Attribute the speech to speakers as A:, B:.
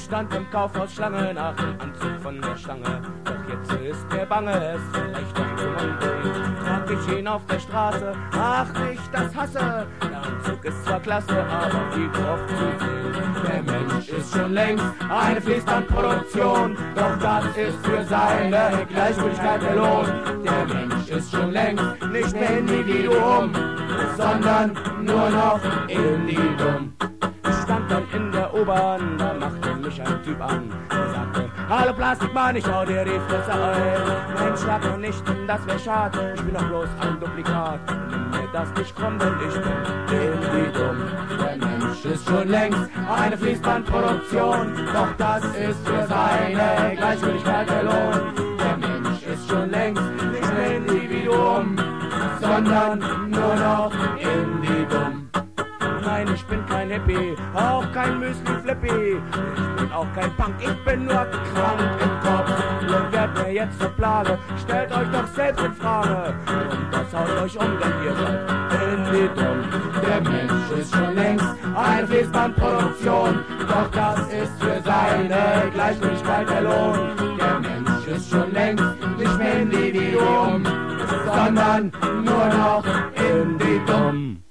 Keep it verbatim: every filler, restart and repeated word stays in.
A: stand im Kaufhaus Schlange nach dem Anzug von der Stange. Doch jetzt ist mir bange, es vielleicht doch jemand sehen. Frag ich ihn auf der Straße, ach ich das hasse. Der Anzug ist zwar klasse, aber wie oft zu sehen. Der Mensch ist schon längst eine Fließbandproduktion, doch das ist für seine Gleichgültigkeit der Lohn. Der Mensch ist schon längst nicht mehr Individuum, sondern nur noch Individuum. Ich stand dann in der U-Bahn, da machte mich ein Typ an. Er sagte, hallo Plastikmann, ich hau dir die Fresse ein. Nein, schlag doch nicht, das wär schade, ich bin doch bloß ein Duplikat. Nimm mir das nicht krumm, denn ich bin Individuum. Der Mensch ist schon längst eine Fließbandproduktion, doch das ist für seine Gleichgültigkeit der Lohn. Der Mensch ist schon längst nicht mehr Individuum, sondern nur noch Individuum. Nein, ich bin kein Hippie, auch kein Müsli-Flippy. Ich bin auch kein Punk, ich bin nur krank im Kopf. Ihr werdet mir jetzt zur Plage, stellt euch doch selbst in Frage. Und das haut euch um, denn ihr seid Individuum. Der Mensch ist schon längst eine Fließbandproduktion, doch das ist für seine Gleichgültigkeit der Lohn. Der Mensch ist schon längst nicht mehr Individuum, sondern nur noch Individuum.